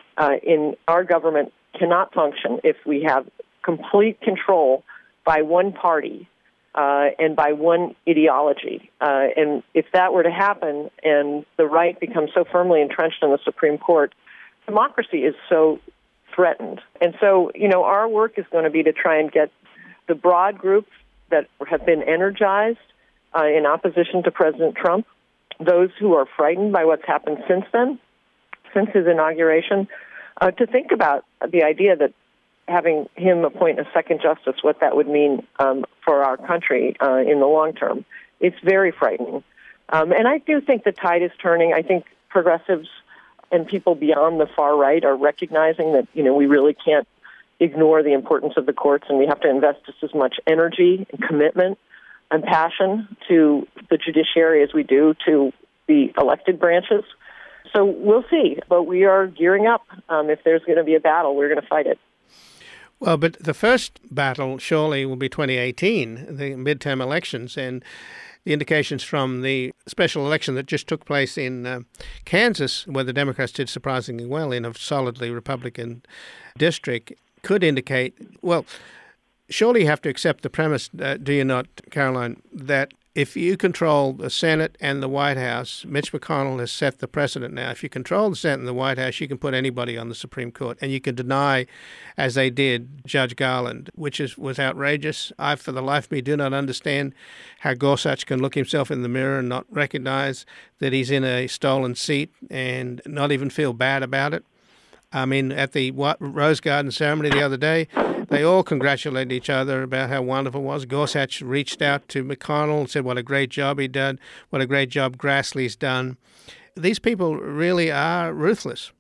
Speaker 3: In our government cannot function if we have complete control by one party and by one ideology. And if that were to happen and the right becomes so firmly entrenched in the Supreme Court, democracy is so threatened. And so, our work is going to be to try and get the broad groups that have been energized in opposition to President Trump, those who are frightened by what's happened since then, since his inauguration, to think about the idea that having him appoint a second justice, what that would mean for our country in the long term. It's very frightening. And I do think the tide is turning. I think progressives and people beyond the far right are recognizing that, we really can't ignore the importance of the courts, and we have to invest just as much energy and commitment and passion to the judiciary as we do to the elected branches. So we'll see. But we are gearing up. If there's going to be a battle, we're going to fight it.
Speaker 1: Well, but the first battle surely will be 2018, the midterm elections, and the indications from the special election that just took place in Kansas, where the Democrats did surprisingly well in a solidly Republican district, could indicate, well, surely you have to accept the premise, do you not, Caroline, that if you control the Senate and the White House, Mitch McConnell has set the precedent now. If you control the Senate and the White House, you can put anybody on the Supreme Court, and you can deny, as they did, Judge Garland, which was outrageous. I, for the life of me, do not understand how Gorsuch can look himself in the mirror and not recognize that he's in a stolen seat and not even feel bad about it. I mean, at the Rose Garden ceremony the other day, they all congratulated each other about how wonderful it was. Gorsuch reached out to McConnell and said what a great job he did, what a great job Grassley's done. These people really are ruthless.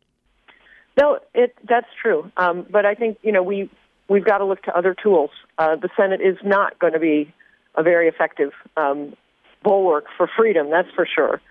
Speaker 3: No, that's true. But I think, we've got to look to other tools. The Senate is not going to be a very effective bulwark for freedom, that's for sure.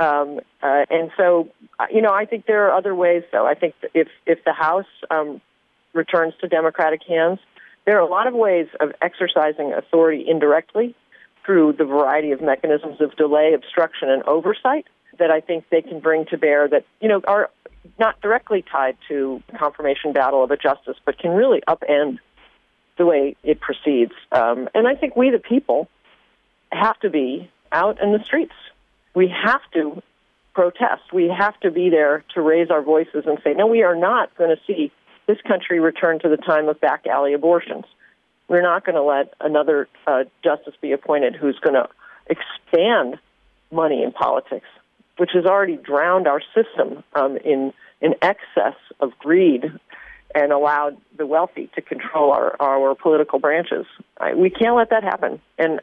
Speaker 3: And so, I think there are other ways, though. I think if the House returns to Democratic hands, there are a lot of ways of exercising authority indirectly through the variety of mechanisms of delay, obstruction, and oversight that I think they can bring to bear that, are not directly tied to the confirmation battle of a justice, but can really upend the way it proceeds. And I think we, the people, have to be out in the streets. We have to protest. We have to be there to raise our voices and say, no, we are not going to see this country return to the time of back alley abortions. We're not going to let another justice be appointed who's going to expand money in politics, which has already drowned our system in excess of greed and allowed the wealthy to control our political branches. We can't let that happen. And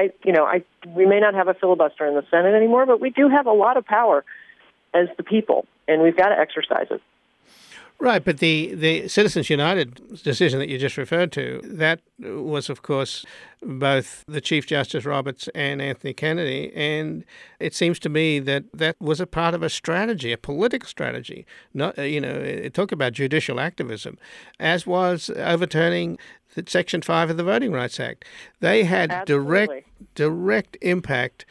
Speaker 3: we may not have a filibuster in the Senate anymore, but we do have a lot of power as the people, and we've got to exercise it.
Speaker 1: Right, but the Citizens United decision that you just referred to, that was, of course, both the Chief Justice Roberts and Anthony Kennedy, and it seems to me that that was a part of a strategy, a political strategy. Not, it talked about judicial activism, as was overturning Section 5 of the Voting Rights Act. They had
Speaker 3: Absolutely.
Speaker 1: direct impact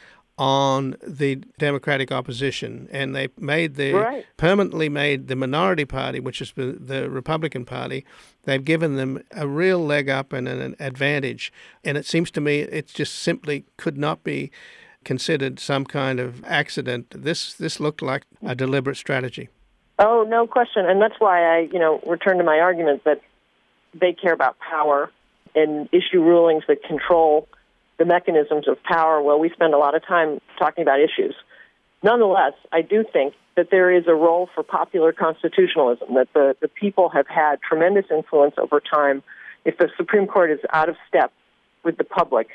Speaker 1: on the Democratic opposition, and they made permanently made the minority party, which is the Republican Party, they've given them a real leg up and an advantage. And it seems to me it just simply could not be considered some kind of accident. This looked like a deliberate strategy.
Speaker 3: Oh, no question. And that's why I, return to my argument that they care about power and issue rulings that control the mechanisms of power. Well, we spend a lot of time talking about issues. Nonetheless, I do think that there is a role for popular constitutionalism, that the people have had tremendous influence over time. If the Supreme Court is out of step with the public,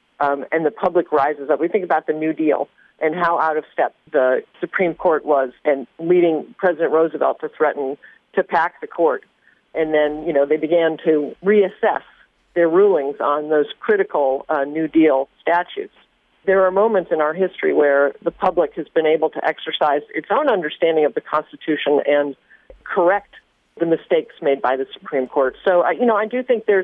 Speaker 3: and the public rises up, we think about the New Deal and how out of step the Supreme Court was, and leading President Roosevelt to threaten to pack the court. And then, they began to reassess their rulings on those critical New Deal statutes. There are moments in our history where the public has been able to exercise its own understanding of the Constitution and correct the mistakes made by the Supreme Court. So, I do think there's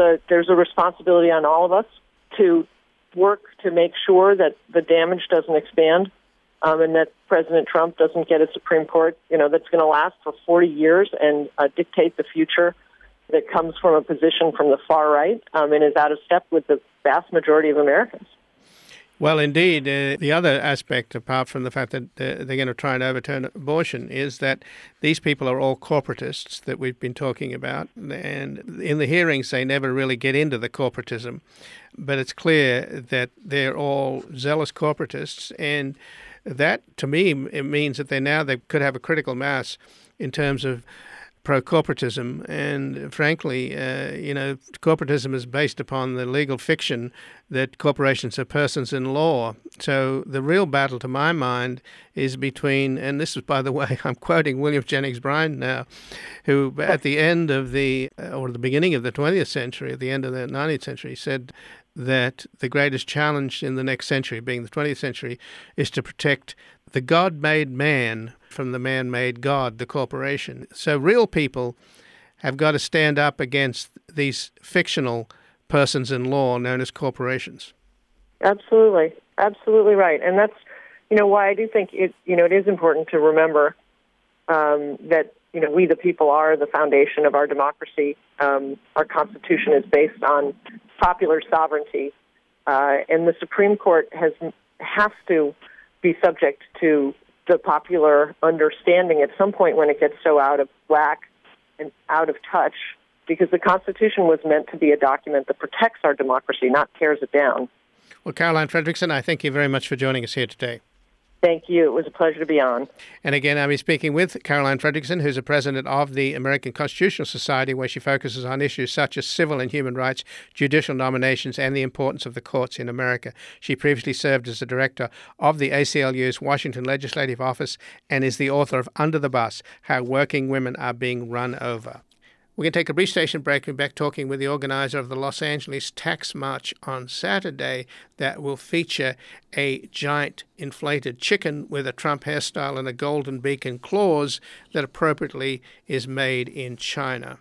Speaker 3: a responsibility on all of us to work to make sure that the damage doesn't expand, and that President Trump doesn't get a Supreme Court, that's going to last for 40 years and dictate the future that comes from a position from the far right and is out of step with the vast majority of Americans.
Speaker 1: Well, indeed, the other aspect, apart from the fact that they're going to try and overturn abortion, is that these people are all corporatists that we've been talking about. And in the hearings, they never really get into the corporatism. But it's clear that they're all zealous corporatists. And that, to me, it means that they could have a critical mass in terms of pro-corporatism, and frankly, corporatism is based upon the legal fiction that corporations are persons in law. So the real battle, to my mind, is between, and this is, by the way, I'm quoting William Jennings Bryan now, who at the end of the beginning of the 20th century, at the end of the 19th century, said that the greatest challenge in the next century, being the 20th century, is to protect the God-made man from the man-made God, the corporation. So real people have got to stand up against these fictional persons in law known as corporations.
Speaker 3: Absolutely. Absolutely right. And that's, why I do think it is important to remember that, we the people are the foundation of our democracy. Our Constitution is based on popular sovereignty, and the Supreme Court has to be subject to the popular understanding at some point when it gets so out of whack and out of touch, because the Constitution was meant to be a document that protects our democracy, not tears it down.
Speaker 1: Well, Caroline Fredrickson, I thank you very much for joining us here today.
Speaker 3: Thank you. It was a pleasure to be on.
Speaker 1: And again, I'm speaking with Caroline Fredrickson, who's the president of the American Constitutional Society, where she focuses on issues such as civil and human rights, judicial nominations, and the importance of the courts in America. She previously served as the director of the ACLU's Washington Legislative Office and is the author of Under the Bus, How Working Women Are Being Run Over. We're going to take a brief station break and back talking with the organizer of the Los Angeles Tax March on Saturday that will feature a giant inflated chicken with a Trump hairstyle and a golden beak and claws that appropriately is made in China.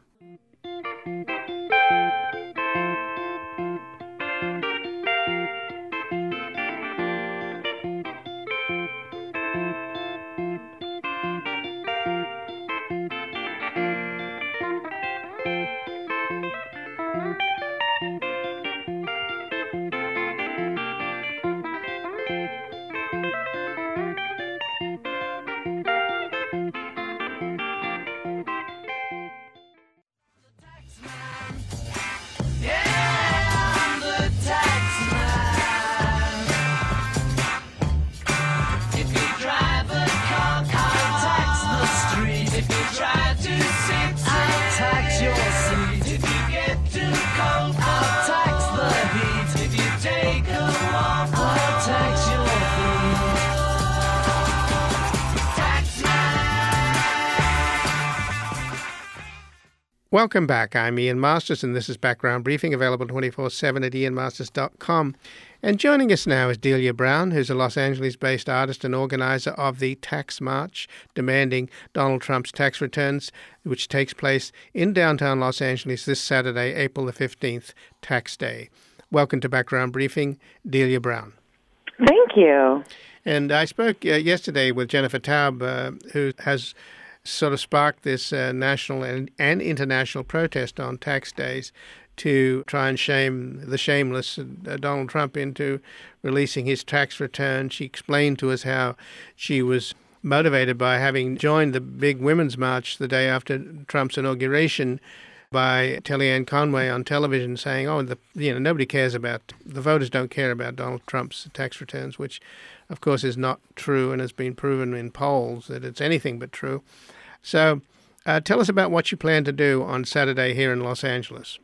Speaker 1: Welcome back. I'm Ian Masters, and this is Background Briefing, available 24/7 at ianmasters.com. And joining us now is Delia Brown, who's a Los Angeles-based artist and organizer of the Tax March demanding Donald Trump's tax returns, which takes place in downtown Los Angeles this Saturday, April the 15th, Tax Day. Welcome to Background Briefing, Delia Brown.
Speaker 4: Thank you.
Speaker 1: And I spoke yesterday with Jennifer Taub, who has sort of sparked this national and international protest on tax days to try and shame the shameless Donald Trump into releasing his tax return. She explained to us how she was motivated by having joined the big women's march the day after Trump's inauguration by Kellyanne Conway on television saying, nobody cares about, the voters don't care about Donald Trump's tax returns, which of course is not true and has been proven in polls that it's anything but true. So tell us about what you plan to do on Saturday here in Los Angeles.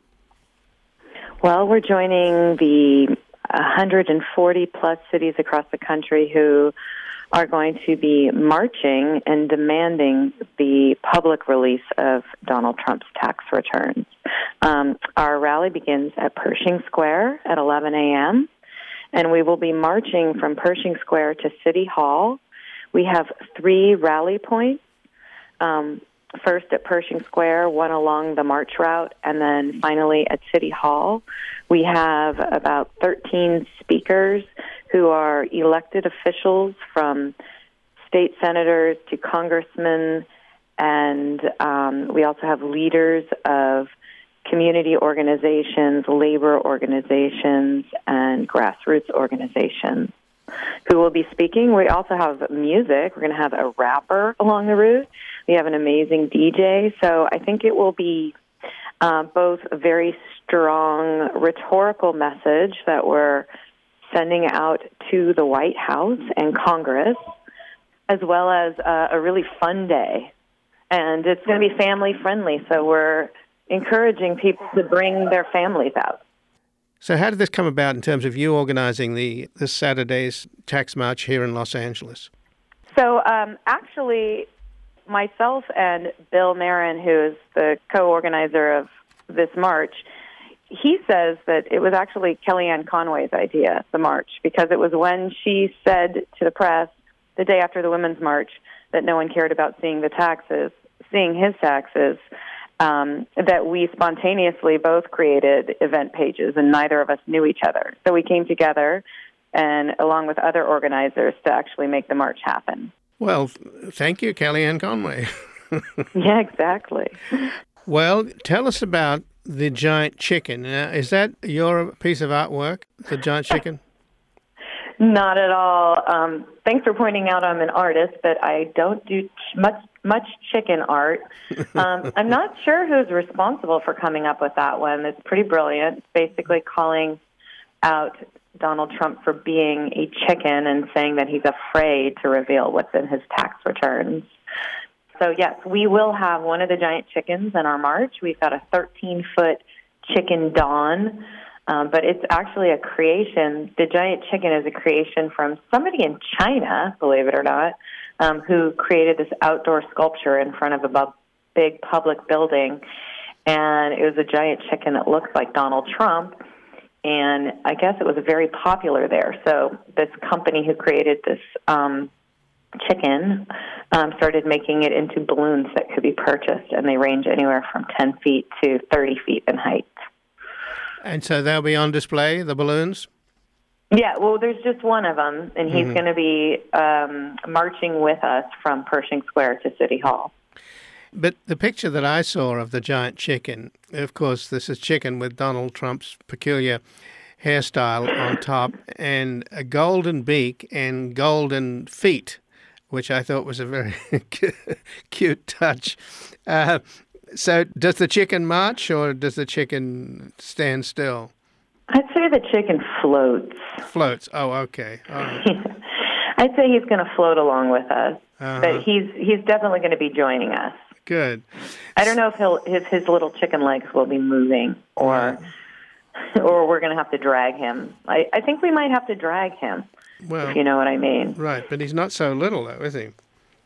Speaker 4: Well, we're joining the 140-plus cities across the country who are going to be marching and demanding the public release of Donald Trump's tax returns. Our rally begins at Pershing Square at 11 a.m., and we will be marching from Pershing Square to City Hall. We have 3 rally points. First at Pershing Square, one along the march route, and then finally at City Hall. We have about 13 speakers who are elected officials, from state senators to congressmen, and we also have leaders of community organizations, labor organizations, and grassroots organizations who will be speaking. We also have music. We're going to have a rapper along the route. We have an amazing DJ. So I think it will be both a very strong rhetorical message that we're sending out to the White House and Congress, as well as a really fun day. And it's going to be family-friendly, so we're encouraging people to bring their families out.
Speaker 1: So how did this come about in terms of you organizing this Saturday's tax march here in Los Angeles?
Speaker 4: So actually, myself and Bill Marin, who is the co-organizer of this march, he says that it was actually Kellyanne Conway's idea, the march, because it was when she said to the press the day after the Women's March that no one cared about seeing his taxes, that we spontaneously both created event pages, and neither of us knew each other. So we came together, and along with other organizers, to actually make the march happen.
Speaker 1: Well, thank you, Kellyanne Conway.
Speaker 4: Yeah, exactly.
Speaker 1: Well, tell us about the giant chicken. Is that your piece of artwork, the giant chicken?
Speaker 4: Not at all. Thanks for pointing out I'm an artist, but I don't do much chicken art. I'm not sure who's responsible for coming up with that one. It's pretty brilliant. It's basically calling out Donald Trump for being a chicken and saying that he's afraid to reveal what's in his tax returns. So, yes, we will have one of the giant chickens in our march. We've got a 13-foot chicken Dawn. But it's actually a creation. The giant chicken is a creation from somebody in China, believe it or not, who created this outdoor sculpture in front of a big public building. And it was a giant chicken that looks like Donald Trump. And I guess it was very popular there. So this company who created this chicken started making it into balloons that could be purchased. And they range anywhere from 10 feet to 30 feet in height.
Speaker 1: And so they'll be on display, the balloons?
Speaker 4: Yeah, well, there's just one of them, and he's going to be marching with us from Pershing Square to City Hall.
Speaker 1: But the picture that I saw of the giant chicken, of course, this is chicken with Donald Trump's peculiar hairstyle on top and a golden beak and golden feet, which I thought was a very cute touch. So does the chicken march or does the chicken stand still?
Speaker 4: I'd say the chicken floats.
Speaker 1: Floats. Oh, okay. All right.
Speaker 4: I'd say he's going to float along with us, but he's definitely going to be joining us.
Speaker 1: Good.
Speaker 4: I don't know if his little chicken legs will be moving or we're going to have to drag him. I think we might have to drag him, if you know what I mean.
Speaker 1: Right, but he's not so little, though, is he?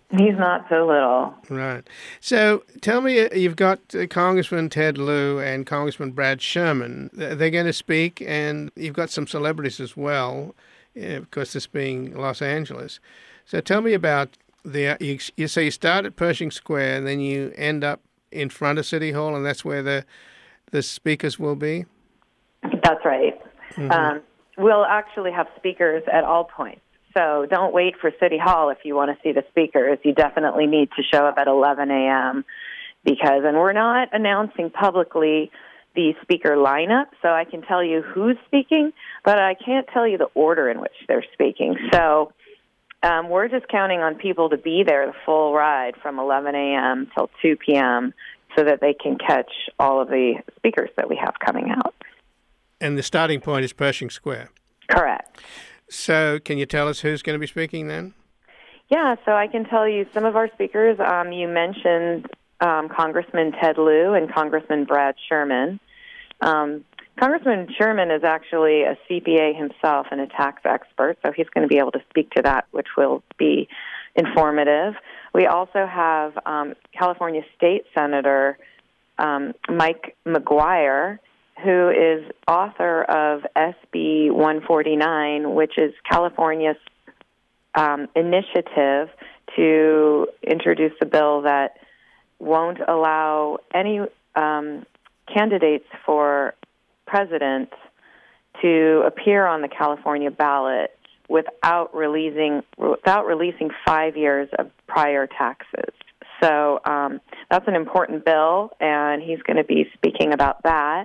Speaker 4: He's not so little.
Speaker 1: Right. So tell me, you've got Congressman Ted Lieu and Congressman Brad Sherman. They're going to speak, and you've got some celebrities as well, of course, this being Los Angeles. So tell me about you say you start at Pershing Square, and then you end up in front of City Hall, and that's where the speakers will be?
Speaker 4: That's right. Mm-hmm. We'll actually have speakers at all points. So don't wait for City Hall if you want to see the speakers. You definitely need to show up at 11 a.m. And we're not announcing publicly the speaker lineup, so I can tell you who's speaking, but I can't tell you the order in which they're speaking. So we're just counting on people to be there the full ride from 11 a.m. till 2 p.m. so that they can catch all of the speakers that we have coming out.
Speaker 1: And the starting point is Pershing Square?
Speaker 4: Correct.
Speaker 1: So can you tell us who's going to be speaking then?
Speaker 4: Yeah, so I can tell you some of our speakers. You mentioned Congressman Ted Lieu and Congressman Brad Sherman. Congressman Sherman is actually a CPA himself and a tax expert, so he's going to be able to speak to that, which will be informative. We also have California State Senator Mike McGuire, who is author of SB 149, which is California's initiative to introduce a bill that won't allow any candidates for president to appear on the California ballot without releasing 5 years of prior taxes. So that's an important bill, and he's going to be speaking about that.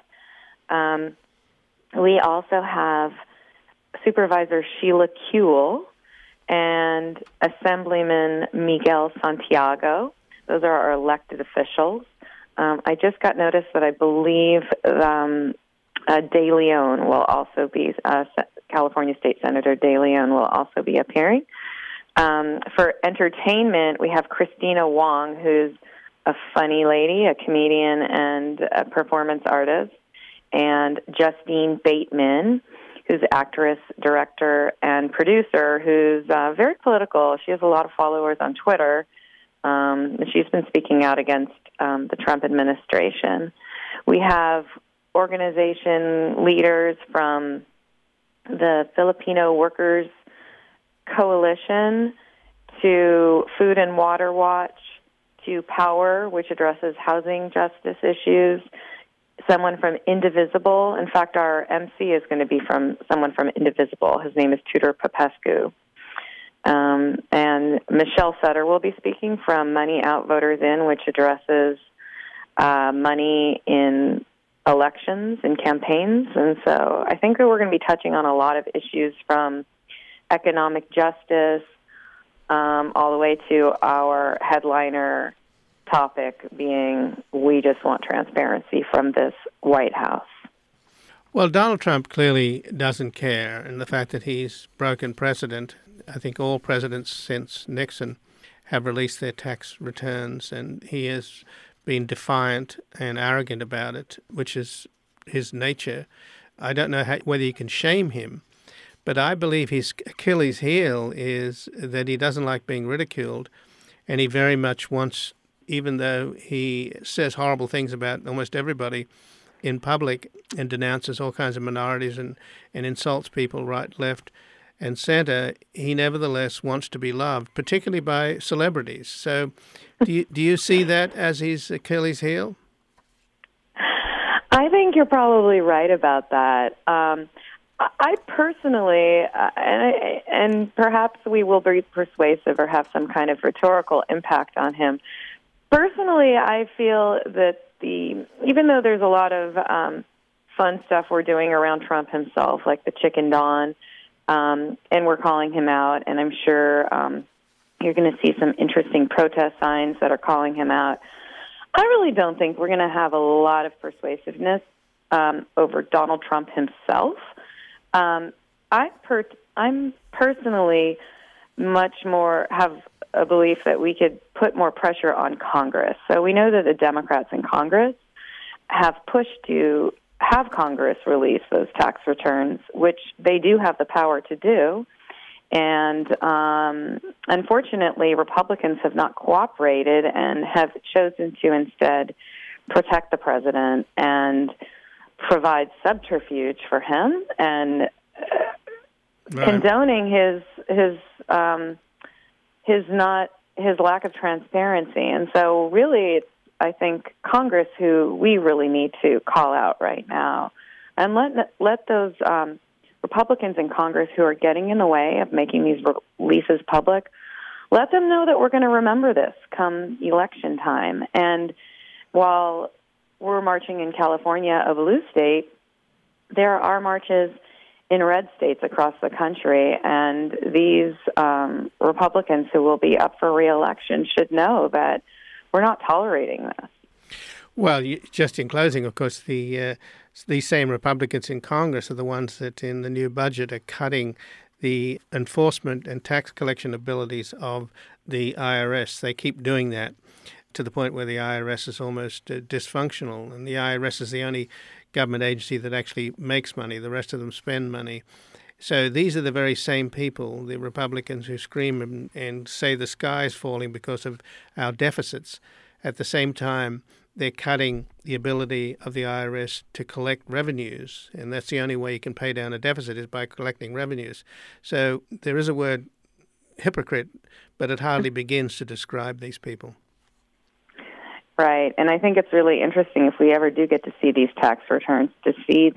Speaker 4: We also have Supervisor Sheila Kuehl and Assemblyman Miguel Santiago. Those are our elected officials. I just got notice that I believe De Leon will also be, California State Senator De Leon will also be appearing. For entertainment, we have Christina Wong, who's a funny lady, a comedian and a performance artist, and Justine Bateman, who's actress, director, and producer, who's very political. She has a lot of followers on Twitter. She's been speaking out against the Trump administration. We have organization leaders from the Filipino Workers Coalition to Food and Water Watch to Power, which addresses housing justice issues, someone from Indivisible. In fact, our MC is going to be from someone from Indivisible. His name is Tudor Popescu. And Michelle Sutter will be speaking from Money Out, Voters In, which addresses money in elections and campaigns. And so I think that we're going to be touching on a lot of issues from economic justice all the way to our headliner topic being, we just want transparency from this White House.
Speaker 1: Well, Donald Trump clearly doesn't care, and the fact that he's broken precedent. I think all presidents since Nixon have released their tax returns, and he has been defiant and arrogant about it, which is his nature. I don't know whether you can shame him, but I believe his Achilles heel is that he doesn't like being ridiculed, and he very much wants, even though he says horrible things about almost everybody in public and denounces all kinds of minorities and insults people right, left, and center, he nevertheless wants to be loved, particularly by celebrities. So do you see that as his Achilles heel?
Speaker 4: I think you're probably right about that. I personally, and perhaps we will be persuasive or have some kind of rhetorical impact on him. Personally, I feel that even though there's a lot of fun stuff we're doing around Trump himself, like the Chicken Dawn, and we're calling him out, and I'm sure you're going to see some interesting protest signs that are calling him out. I really don't think we're going to have a lot of persuasiveness over Donald Trump himself. I'm personally much more have a belief that we could put more pressure on Congress. So we know that the Democrats in Congress have pushed to have Congress release those tax returns, which they do have the power to do. And unfortunately, Republicans have not cooperated and have chosen to instead protect the president and provide subterfuge for him and condoning his lack of transparency. And so really, I think Congress, who we really need to call out right now, and let those Republicans in Congress who are getting in the way of making these releases public, let them know that we're going to remember this come election time. And while we're marching in California, a blue state, there are marches in red states across the country, and these Republicans who will be up for re-election should know that we're not tolerating this.
Speaker 1: Well, just in closing, of course, these same Republicans in Congress are the ones that in the new budget are cutting the enforcement and tax collection abilities of the IRS. They keep doing that to the point where the IRS is almost dysfunctional, and the IRS is the only government agency that actually makes money. The rest of them spend money. So these are the very same people, the Republicans who scream and say the sky is falling because of our deficits. At the same time, they're cutting the ability of the IRS to collect revenues, and that's the only way you can pay down a deficit is by collecting revenues. So there is a word, hypocrite, but it hardly begins to describe these people.
Speaker 4: Right, and I think it's really interesting if we ever do get to see these tax returns, to see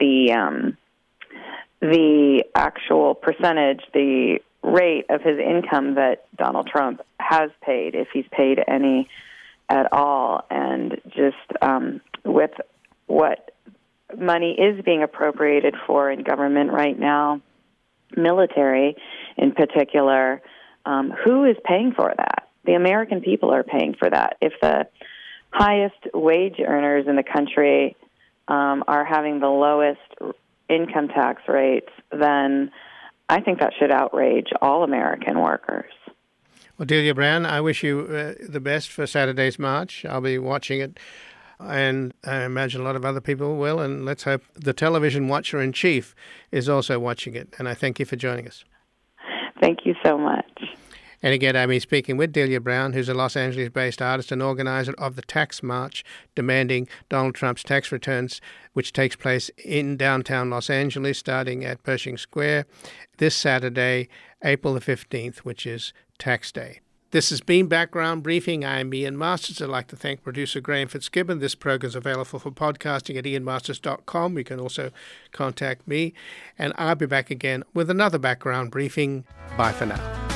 Speaker 4: the actual percentage, the rate of his income that Donald Trump has paid, if he's paid any at all, and just with what money is being appropriated for in government right now, military in particular, who is paying for that? The American people are paying for that. If the highest wage earners in the country are having the lowest income tax rates, then I think that should outrage all American workers.
Speaker 1: Well, Delia Brown, I wish you the best for Saturday's march. I'll be watching it, and I imagine a lot of other people will, and let's hope the television watcher-in-chief is also watching it. And I thank you for joining us.
Speaker 4: Thank you so much.
Speaker 1: And again, I've been speaking with Delia Brown, who's a Los Angeles-based artist and organizer of the Tax March demanding Donald Trump's tax returns, which takes place in downtown Los Angeles, starting at Pershing Square this Saturday, April the 15th, which is Tax Day. This has been Background Briefing. I'm Ian Masters. I'd like to thank producer Graham Fitzgibbon. This program is available for podcasting at ianmasters.com. You can also contact me, and I'll be back again with another Background Briefing. Bye for now.